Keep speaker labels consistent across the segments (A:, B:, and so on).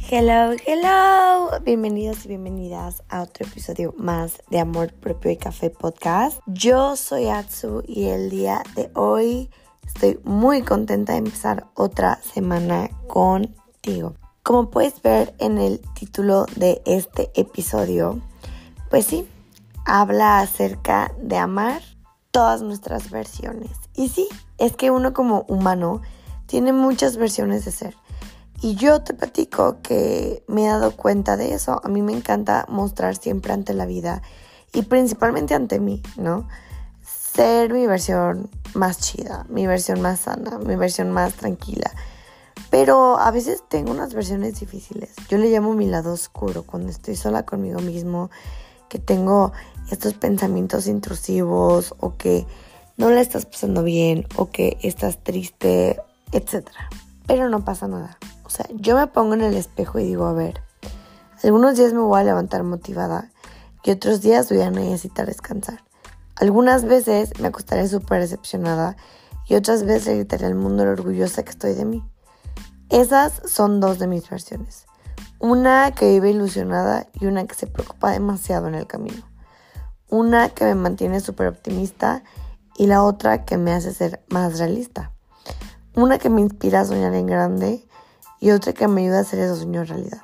A: Hello, hello. Bienvenidos y bienvenidas a otro episodio más de Amor Propio y Café Podcast. Yo soy Atsu y el día de hoy estoy muy contenta de empezar otra semana contigo. Como puedes ver en el título de este episodio, pues sí, habla acerca de amar todas nuestras versiones. Y sí, es que uno como humano tiene muchas versiones de ser. Y yo te platico que me he dado cuenta de eso. A mí me encanta mostrar siempre ante la vida y principalmente ante mí, ¿no? Ser mi versión más chida, mi versión más sana, mi versión más tranquila. Pero a veces tengo unas versiones difíciles. Yo le llamo mi lado oscuro, cuando estoy sola conmigo mismo, que tengo estos pensamientos intrusivos o que no la estás pasando bien o que estás triste, etc. Pero no pasa nada. O sea, yo me pongo en el espejo y digo, a ver, algunos días me voy a levantar motivada y otros días voy a necesitar descansar. Algunas veces me acostaré súper decepcionada y otras veces le gritaré al mundo lo orgullosa que estoy de mí. Esas son dos de mis versiones. Una que vive ilusionada y una que se preocupa demasiado en el camino. Una que me mantiene súper optimista y la otra que me hace ser más realista. Una que me inspira a soñar en grande y otra que me ayuda a hacer esos sueños realidad.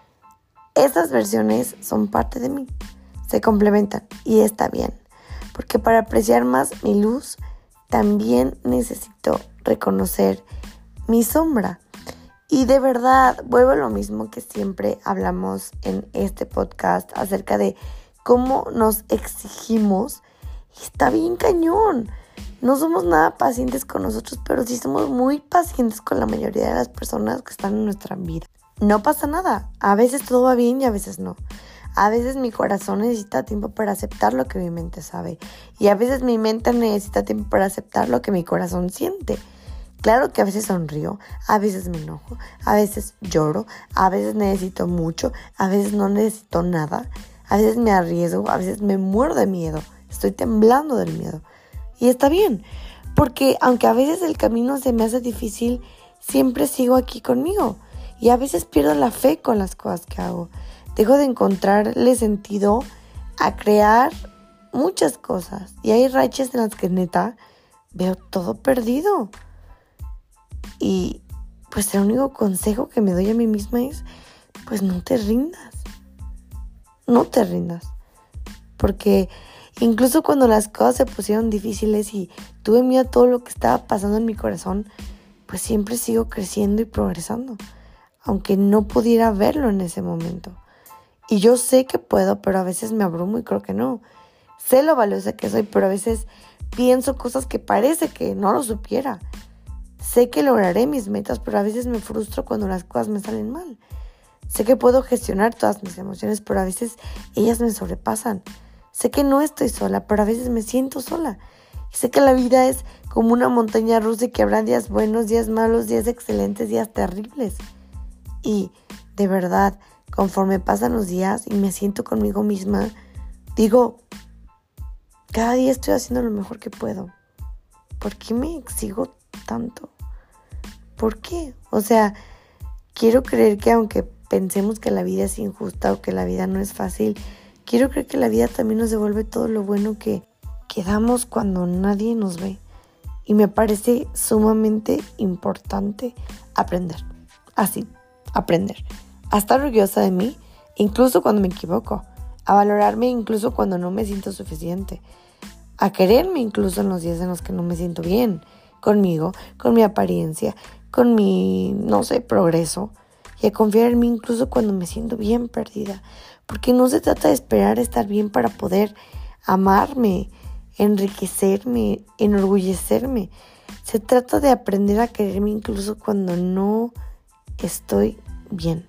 A: Estas versiones son parte de mí, se complementan y está bien, porque para apreciar más mi luz también necesito reconocer mi sombra. Y de verdad, vuelvo a lo mismo que siempre hablamos en este podcast acerca de cómo nos exigimos. Y está bien cañón. No somos nada pacientes con nosotros, pero sí somos muy pacientes con la mayoría de las personas que están en nuestra vida. No pasa nada. A veces todo va bien y a veces no. A veces mi corazón necesita tiempo para aceptar lo que mi mente sabe. Y a veces mi mente necesita tiempo para aceptar lo que mi corazón siente. Claro que a veces sonrío, a veces me enojo, a veces lloro, a veces necesito mucho, a veces no necesito nada. A veces me arriesgo, a veces me muero de miedo. Estoy temblando del miedo. Y está bien, porque aunque a veces el camino se me hace difícil, siempre sigo aquí conmigo. Y a veces pierdo la fe con las cosas que hago. Dejo de encontrarle sentido a crear muchas cosas. Y hay rachas en las que neta veo todo perdido. Y pues el único consejo que me doy a mí misma es, pues no te rindas. No te rindas. Porque incluso cuando las cosas se pusieron difíciles y tuve miedo a todo lo que estaba pasando en mi corazón, pues siempre sigo creciendo y progresando, aunque no pudiera verlo en ese momento. Y yo sé que puedo, pero a veces me abrumo y creo que no. Sé lo valiosa que soy, pero a veces pienso cosas que parece que no lo supiera. Sé que lograré mis metas, pero a veces me frustro cuando las cosas me salen mal. Sé que puedo gestionar todas mis emociones, pero a veces ellas me sobrepasan. Sé que no estoy sola, pero a veces me siento sola. Y sé que la vida es como una montaña rusa y que habrá días buenos, días malos, días excelentes, días terribles. Y de verdad, conforme pasan los días y me siento conmigo misma, digo, cada día estoy haciendo lo mejor que puedo. ¿Por qué me exijo tanto? ¿Por qué? O sea, quiero creer que aunque pensemos que la vida es injusta o que la vida no es fácil, quiero creer que la vida también nos devuelve todo lo bueno que damos cuando nadie nos ve. Y me parece sumamente importante aprender. Así, aprender. A estar orgullosa de mí, incluso cuando me equivoco. A valorarme incluso cuando no me siento suficiente. A quererme incluso en los días en los que no me siento bien. Conmigo, con mi apariencia, con mi, progreso. Y a confiar en mí incluso cuando me siento bien perdida. Porque no se trata de esperar estar bien para poder amarme, enriquecerme, enorgullecerme. Se trata de aprender a quererme incluso cuando no estoy bien.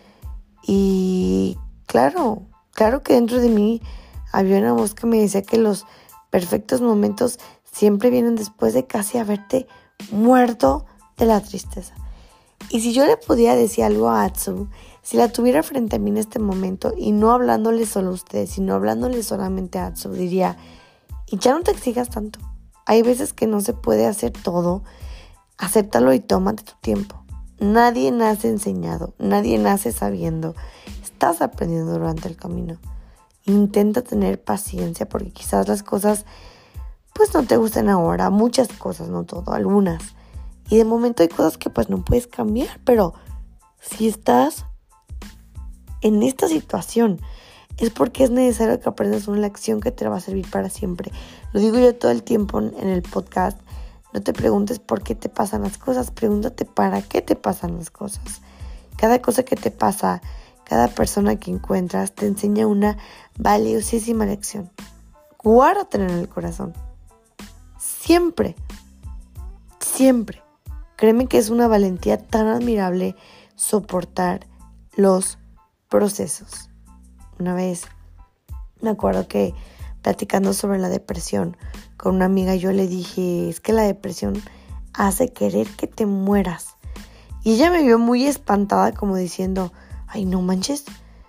A: Y claro que dentro de mí había una voz que me decía que los perfectos momentos siempre vienen después de casi haberte muerto de la tristeza. Y si yo le pudiera decir algo a Atsu, si la tuviera frente a mí en este momento y no hablándole solo a ustedes, sino hablándole solamente a Atsu, diría, y ya no te exijas tanto. Hay veces que no se puede hacer todo, acéptalo y tómate tu tiempo. Nadie nace enseñado, nadie nace sabiendo. Estás aprendiendo durante el camino. Intenta tener paciencia porque quizás las cosas pues no te gusten ahora. Muchas cosas, no todo, algunas. Y de momento hay cosas que pues no puedes cambiar, pero si estás en esta situación es porque es necesario que aprendas una lección que te va a servir para siempre. Lo digo yo todo el tiempo en el podcast. No te preguntes por qué te pasan las cosas, pregúntate para qué te pasan las cosas. Cada cosa que te pasa, cada persona que encuentras te enseña una valiosísima lección. Guárdatela en el corazón. Siempre, siempre. Créeme que es una valentía tan admirable soportar los procesos. Una vez me acuerdo que platicando sobre la depresión con una amiga yo le dije, es que la depresión hace querer que te mueras. Y ella me vio muy espantada como diciendo, ay no manches,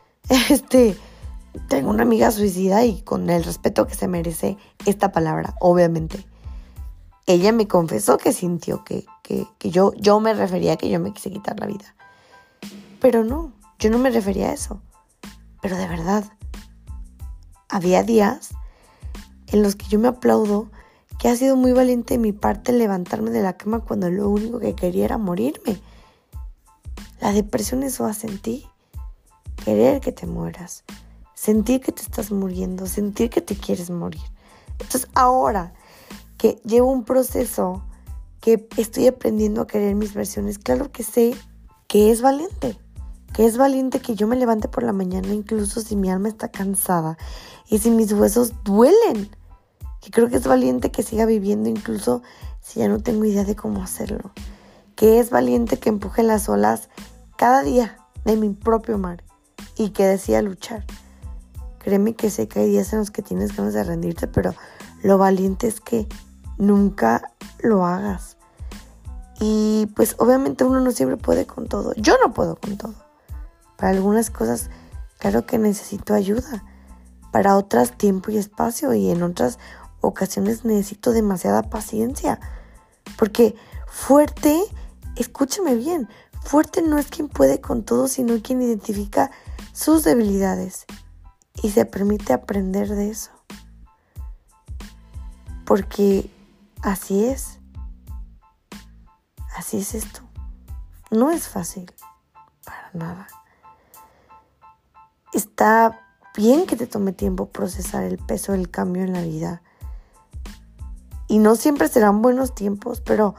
A: tengo una amiga suicida y con el respeto que se merece esta palabra, obviamente. Ella me confesó que sintió que yo me refería a que yo me quise quitar la vida. Pero no, yo no me refería a eso. Pero de verdad, había días en los que yo me aplaudo que ha sido muy valiente de mi parte levantarme de la cama cuando lo único que quería era morirme. La depresión eso hace en ti. Querer que te mueras. Sentir que te estás muriendo. Sentir que te quieres morir. Entonces ahora que llevo un proceso que estoy aprendiendo a querer mis versiones, claro que sé que es valiente. Que es valiente que yo me levante por la mañana incluso si mi alma está cansada y si mis huesos duelen. Que creo que es valiente que siga viviendo incluso si ya no tengo idea de cómo hacerlo. Que es valiente que empuje las olas cada día de mi propio mar y que decida luchar. Créeme que sé que hay días en los que tienes ganas de rendirte, pero lo valiente es que nunca lo hagas. Y pues obviamente uno no siempre puede con todo. Yo no puedo con todo. Para algunas cosas, claro que necesito ayuda. Para otras, tiempo y espacio. Y en otras ocasiones necesito demasiada paciencia. Porque fuerte, escúchame bien, fuerte no es quien puede con todo, sino quien identifica sus debilidades y se permite aprender de eso. Porque así es. Así es esto. No es fácil. Para nada. Está bien que te tome tiempo procesar el peso del cambio en la vida. Y no siempre serán buenos tiempos, pero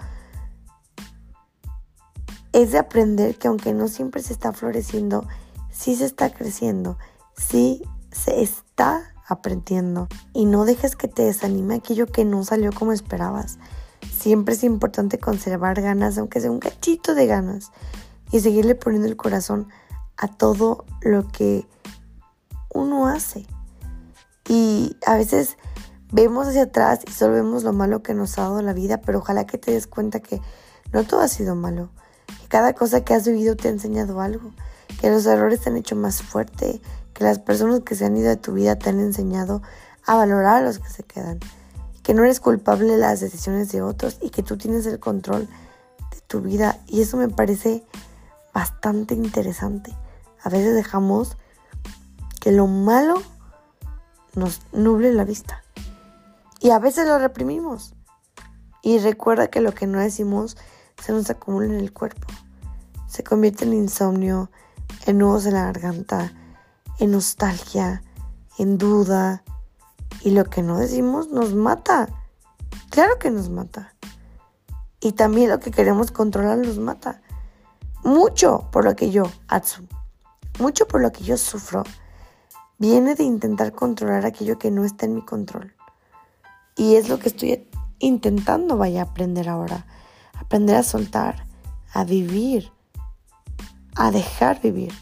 A: es de aprender que aunque no siempre se está floreciendo, sí se está creciendo, sí se está aprendiendo. Y no dejes que te desanime aquello que no salió como esperabas. Siempre es importante conservar ganas, aunque sea un cachito de ganas, y seguirle poniendo el corazón a todo lo que uno hace. Y a veces vemos hacia atrás y solo vemos lo malo que nos ha dado la vida, pero ojalá que te des cuenta que no todo ha sido malo, que cada cosa que has vivido te ha enseñado algo, que los errores te han hecho más fuerte, que las personas que se han ido de tu vida te han enseñado a valorar a los que se quedan, que no eres culpable de las decisiones de otros y que tú tienes el control de tu vida. Y eso me parece bastante interesante. A veces dejamos que lo malo nos nuble la vista. Y a veces lo reprimimos. Y recuerda que lo que no decimos se nos acumula en el cuerpo. Se convierte en insomnio, en nudos en la garganta, en nostalgia, en duda. Y lo que no decimos nos mata. Claro que nos mata. Y también lo que queremos controlar nos mata. Mucho por lo que yo, Atsu, mucho por lo que yo sufro, viene de intentar controlar aquello que no está en mi control. Y es lo que estoy intentando, aprender ahora. Aprender a soltar, a vivir, a dejar vivir.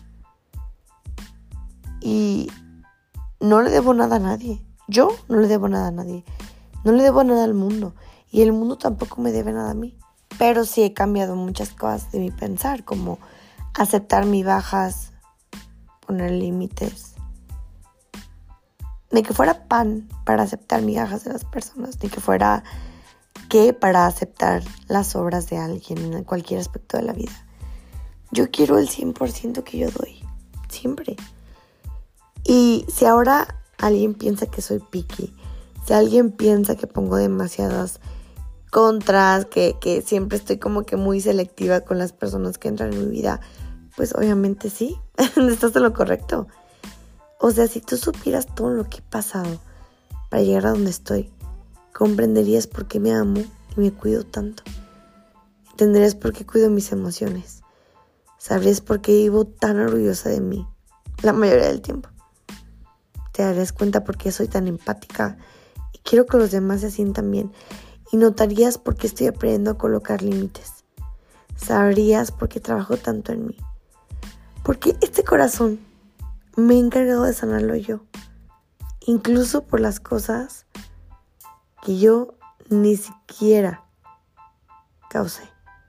A: Y no le debo nada a nadie. Yo no le debo nada a nadie. No le debo nada al mundo. Y el mundo tampoco me debe nada a mí. Pero sí he cambiado muchas cosas de mi pensar, como aceptar mis bajas, poner límites. Ni que fuera pan para aceptar migajas de las personas, ni que fuera para aceptar las obras de alguien en cualquier aspecto de la vida. Yo quiero el 100% que yo doy, siempre. Y si ahora alguien piensa que soy picky, si alguien piensa que pongo demasiadas contras, que siempre estoy como que muy selectiva con las personas que entran en mi vida, pues obviamente sí, estás en lo correcto. O sea, si tú supieras todo lo que he pasado para llegar a donde estoy, comprenderías por qué me amo y me cuido tanto. Entenderías por qué cuido mis emociones. Sabrías por qué vivo tan orgullosa de mí la mayoría del tiempo. Te darías cuenta por qué soy tan empática y quiero que los demás se sientan bien. Y notarías por qué estoy aprendiendo a colocar límites. Sabrías por qué trabajo tanto en mí. Porque este corazón me he encargado de sanarlo yo. Incluso por las cosas que yo ni siquiera causé.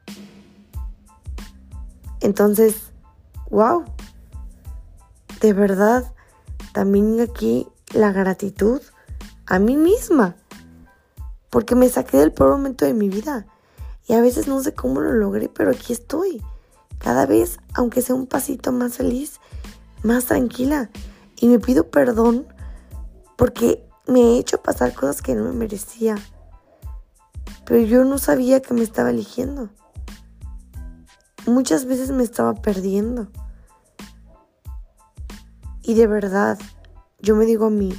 A: Entonces, wow. De verdad, también aquí la gratitud a mí misma. Porque me saqué del peor momento de mi vida. Y a veces no sé cómo lo logré, pero aquí estoy. Cada vez, aunque sea un pasito más feliz, más tranquila. Y me pido perdón porque me he hecho pasar cosas que no me merecía. Pero yo no sabía que me estaba eligiendo. Muchas veces me estaba perdiendo. Y de verdad, yo me digo a mí,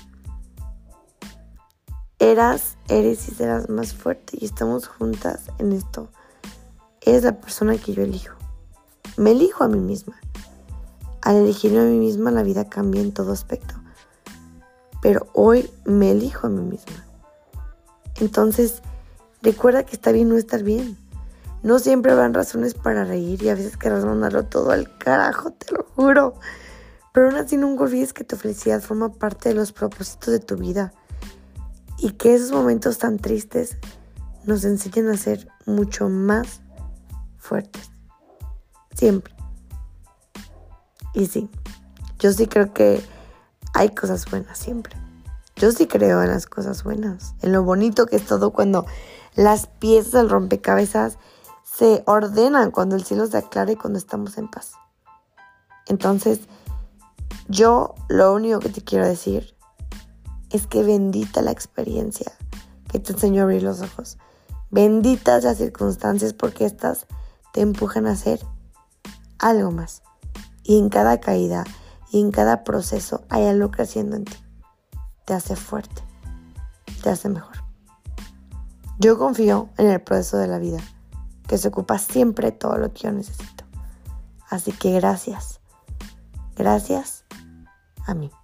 A: eres y serás más fuerte y estamos juntas en esto. Eres la persona que yo elijo. Me elijo a mí misma. Al elegirme a mí misma, la vida cambia en todo aspecto. Pero hoy me elijo a mí misma. Entonces, recuerda que está bien no estar bien. No siempre habrán razones para reír y a veces querrás mandarlo todo al carajo, te lo juro. Pero aún así nunca olvides que tu felicidad forma parte de los propósitos de tu vida. Y que esos momentos tan tristes nos enseñan a ser mucho más fuertes. Siempre. Y sí, yo sí creo que hay cosas buenas siempre. Yo sí creo en las cosas buenas. En lo bonito que es todo cuando las piezas del rompecabezas se ordenan, cuando el cielo se aclara y cuando estamos en paz. Entonces, yo lo único que te quiero decir es que bendita la experiencia que te enseñó a abrir los ojos. Benditas las circunstancias porque estas te empujan a hacer algo más. Y en cada caída y en cada proceso hay algo creciendo en ti. Te hace fuerte, te hace mejor. Yo confío en el proceso de la vida, que se ocupa siempre todo lo que yo necesito. Así que gracias a mí.